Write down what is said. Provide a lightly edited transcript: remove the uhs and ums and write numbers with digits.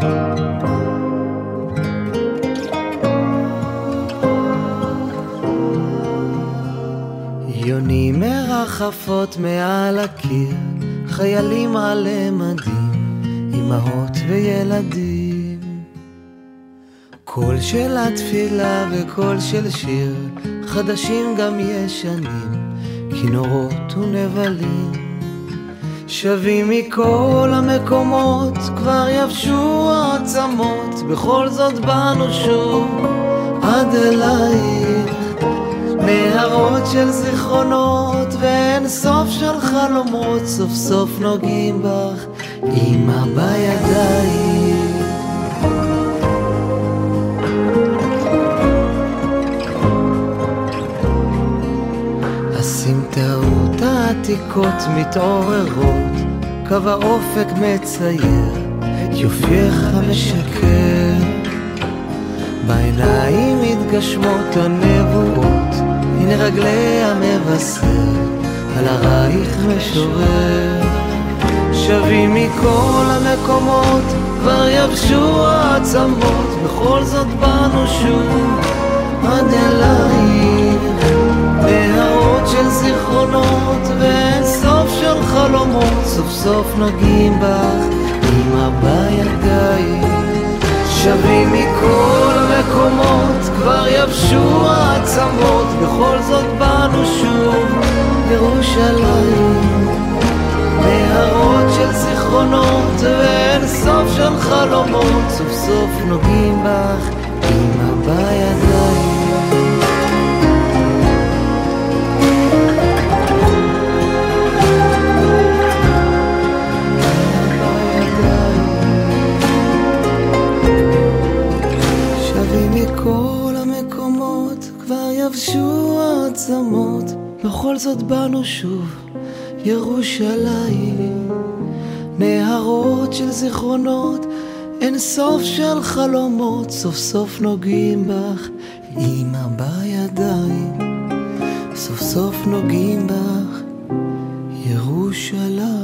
יונים מרחפות מעל הקיר, חיילים עלי מדים, אמהות וילדים. קול של התפילה וקול של שיר, חדשים גם ישנים, כינורות ונבלים. שבים מכל המקומות, כבר יבשו העצמות, בכל זאת באנו שוב עד אלייך. נהרות של זיכרונות ואין סוף של חלומות, סוף סוף נוגעים בך, אמא בידיים. הסמטאות העתיקות מתעוררות, קו האופק מצייר את יופייך המשקר. בעיניים מתגשמות הנבואות, הנה רגלי המבשר, על הרייך משורר. שבים מכל המקומות, כבר יבשו העצמות, בכל זאת באנו שוב עד אלייך. נהרות של זיכרונות ואין סוף של חלומות, סוף סוף נוגעים בך, אמא בידיים. שבים מכל המקומות, כבר יבשו העצמות, בכל זאת באנו שוב ירושלים. נהרות של זיכרונות ואין סוף של חלומות, סוף סוף נוגעים בך, אמא בידיים. כל המקומות כבר יבשו העצמות, בכל זאת באנו שוב ירושלים. נהרות של זיכרונות, אין סוף של חלומות, סוף סוף נוגעים בך, אמא בידיים. סוף סוף נוגעים בך ירושלים.